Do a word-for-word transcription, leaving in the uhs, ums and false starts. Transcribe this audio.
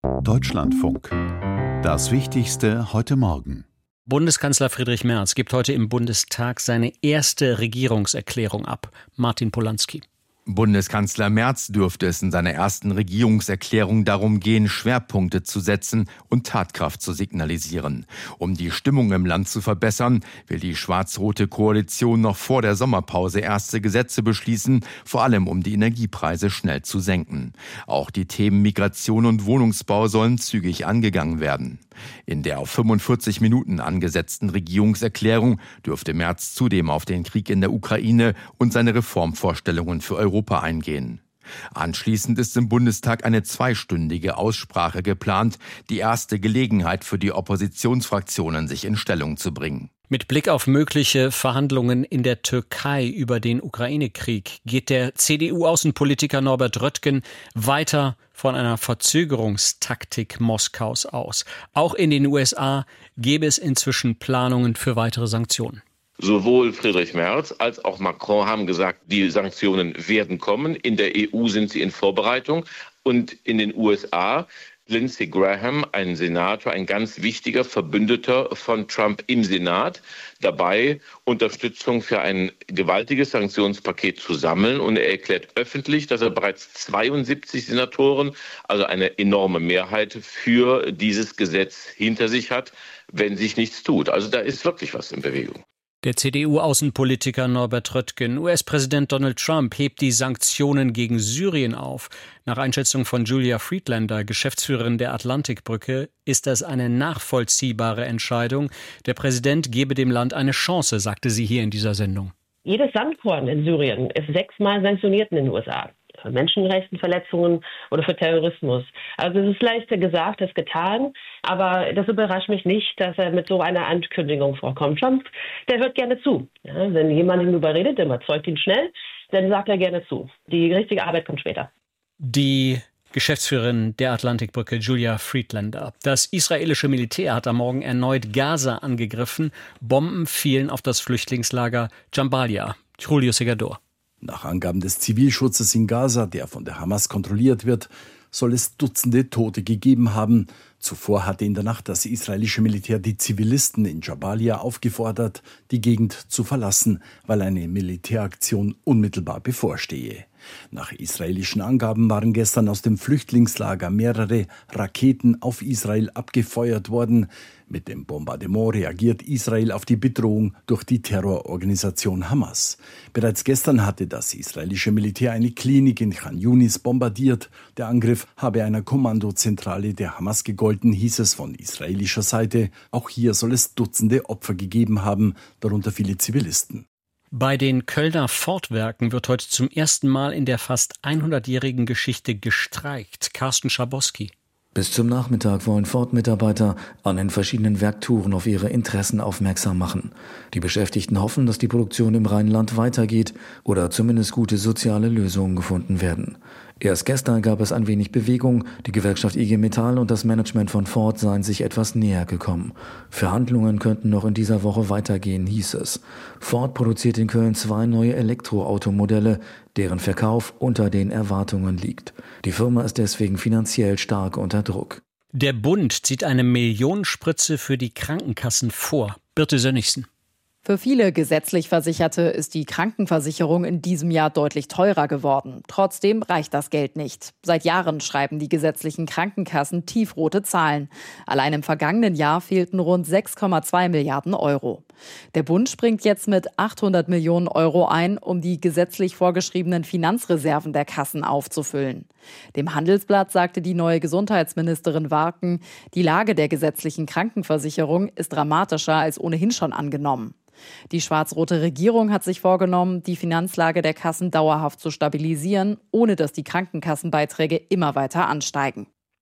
Deutschlandfunk. Das Wichtigste heute Morgen. Bundeskanzler Friedrich Merz gibt heute im Bundestag seine erste Regierungserklärung ab. Martin Polański. Bundeskanzler Merz dürfte es in seiner ersten Regierungserklärung darum gehen, Schwerpunkte zu setzen und Tatkraft zu signalisieren. Um die Stimmung im Land zu verbessern, will die schwarz-rote Koalition noch vor der Sommerpause erste Gesetze beschließen, vor allem um die Energiepreise schnell zu senken. Auch die Themen Migration und Wohnungsbau sollen zügig angegangen werden. In der auf fünfundvierzig Minuten angesetzten Regierungserklärung dürfte Merz zudem auf den Krieg in der Ukraine und seine Reformvorstellungen für Europa eingehen. Anschließend ist im Bundestag eine zweistündige Aussprache geplant, die erste Gelegenheit für die Oppositionsfraktionen, sich in Stellung zu bringen. Mit Blick auf mögliche Verhandlungen in der Türkei über den Ukraine-Krieg geht der C D U-Außenpolitiker Norbert Röttgen weiter von einer Verzögerungstaktik Moskaus aus. Auch in den U S A gäbe es inzwischen Planungen für weitere Sanktionen. Sowohl Friedrich Merz als auch Macron haben gesagt, die Sanktionen werden kommen. In der E U sind sie in Vorbereitung. Und in den U S A Lindsey Graham, ein Senator, ein ganz wichtiger Verbündeter von Trump im Senat, dabei, Unterstützung für ein gewaltiges Sanktionspaket zu sammeln. Und er erklärt öffentlich, dass er bereits zweiundsiebzig Senatoren, also eine enorme Mehrheit, für dieses Gesetz hinter sich hat, wenn sich nichts tut. Also da ist wirklich was in Bewegung. Der C D U-Außenpolitiker Norbert Röttgen. U S-Präsident Donald Trump hebt die Sanktionen gegen Syrien auf. Nach Einschätzung von Julia Friedlander, Geschäftsführerin der Atlantikbrücke, ist das eine nachvollziehbare Entscheidung. Der Präsident gebe dem Land eine Chance, sagte sie hier in dieser Sendung. Jedes Sandkorn in Syrien ist sechsmal sanktioniert in den U S A. Für Menschenrechtsverletzungen oder für Terrorismus. Also es ist leichter gesagt als getan, aber das überrascht mich nicht, dass er mit so einer Ankündigung vorkommt. Trump, der hört gerne zu. Ja, wenn jemand ihn überredet, der überzeugt ihn schnell, dann sagt er gerne zu. Die richtige Arbeit kommt später. Die Geschäftsführerin der Atlantikbrücke, Julia Friedlander. Das israelische Militär hat am Morgen erneut Gaza angegriffen. Bomben fielen auf das Flüchtlingslager Jabalia. Julio Segador. Nach Angaben des Zivilschutzes in Gaza, der von der Hamas kontrolliert wird, soll es Dutzende Tote gegeben haben. Zuvor hatte in der Nacht das israelische Militär die Zivilisten in Jabalia aufgefordert, die Gegend zu verlassen, weil eine Militäraktion unmittelbar bevorstehe. Nach israelischen Angaben waren gestern aus dem Flüchtlingslager mehrere Raketen auf Israel abgefeuert worden. Mit dem Bombardement reagiert Israel auf die Bedrohung durch die Terrororganisation Hamas. Bereits gestern hatte das israelische Militär eine Klinik in Khan Yunis bombardiert. Der Angriff habe einer Kommandozentrale der Hamas gegolten, hieß es von israelischer Seite. Auch hier soll es Dutzende Opfer gegeben haben, darunter viele Zivilisten. Bei den Kölner Ford-Werken wird heute zum ersten Mal in der fast hundertjährigen Geschichte gestreikt. Carsten Schabowski. Bis zum Nachmittag wollen Ford-Mitarbeiter an den verschiedenen Werktouren auf ihre Interessen aufmerksam machen. Die Beschäftigten hoffen, dass die Produktion im Rheinland weitergeht oder zumindest gute soziale Lösungen gefunden werden. Erst gestern gab es ein wenig Bewegung. Die Gewerkschaft I G Metall und das Management von Ford seien sich etwas näher gekommen. Verhandlungen könnten noch in dieser Woche weitergehen, hieß es. Ford produziert in Köln zwei neue Elektroautomodelle, deren Verkauf unter den Erwartungen liegt. Die Firma ist deswegen finanziell stark unter Druck. Der Bund zieht eine Millionenspritze für die Krankenkassen vor. Birte Sönnigsen. Für viele gesetzlich Versicherte ist die Krankenversicherung in diesem Jahr deutlich teurer geworden. Trotzdem reicht das Geld nicht. Seit Jahren schreiben die gesetzlichen Krankenkassen tiefrote Zahlen. Allein im vergangenen Jahr fehlten rund sechs Komma zwei Milliarden Euro. Der Bund springt jetzt mit achthundert Millionen Euro ein, um die gesetzlich vorgeschriebenen Finanzreserven der Kassen aufzufüllen. Dem Handelsblatt sagte die neue Gesundheitsministerin Warken, die Lage der gesetzlichen Krankenversicherung ist dramatischer als ohnehin schon angenommen. Die schwarz-rote Regierung hat sich vorgenommen, die Finanzlage der Kassen dauerhaft zu stabilisieren, ohne dass die Krankenkassenbeiträge immer weiter ansteigen.